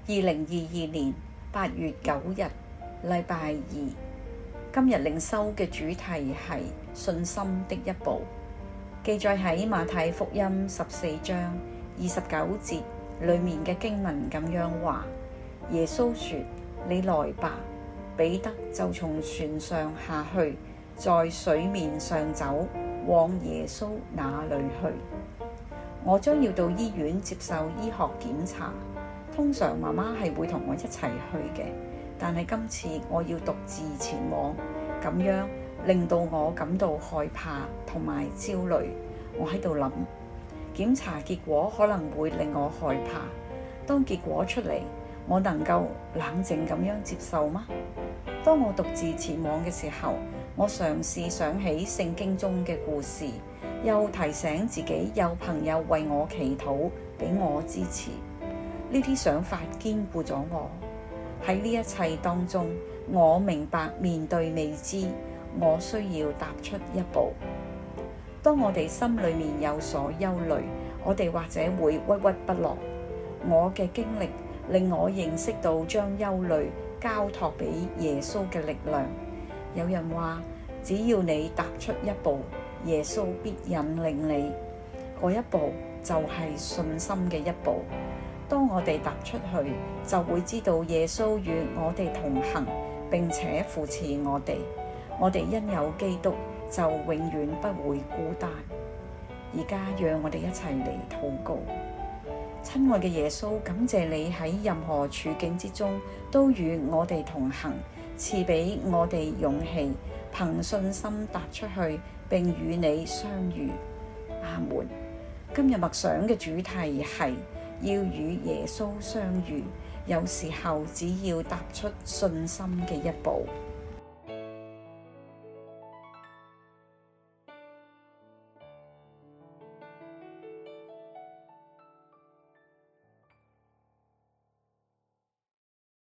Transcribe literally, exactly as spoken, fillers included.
二零二二年八月九日，禮拜二。今日靈修嘅主題係信心的一步，記載喺馬太福音十四章二十九節裡面嘅經文咁樣話：耶穌說，你來吧。彼得就從船上下去，在水面上走，往耶穌那裡去。我將要到醫院接受醫學檢查，通常媽媽係會同我一齊去嘅，但係今次我要獨自前往，咁樣令到我感到害怕同埋焦慮。我喺度諗，檢查結果可能會令我害怕，當結果出嚟，我能夠冷靜咁樣接受嗎？當我獨自前往嘅時候，我嘗試想起聖經中嘅故事，又提醒自己有朋友為我祈禱，俾我支持。呢啲想法堅固咗我。喺呢一切當中，我明白面對未知，我需要踏出一步。當我哋心裏面有所憂慮，我哋或者會鬱鬱不樂。我嘅經歷令我認識到將憂慮交託俾耶穌嘅力量。有人話，只要你踏出一步，耶穌必引領你。嗰一步就係信心嘅一步。當我哋踏出去，就會知道耶穌與我哋同行，並且扶持我哋。我哋因有基督，就永遠不會孤單。而家讓我哋一齊嚟禱告。親愛嘅耶穌，感謝你喺任何處境之中都與我哋同行，賜俾我哋勇氣，憑信心踏出去，並與你相遇。阿門。今日默想嘅主題係要與耶穌相遇，有時候只要踏出信心嘅一步。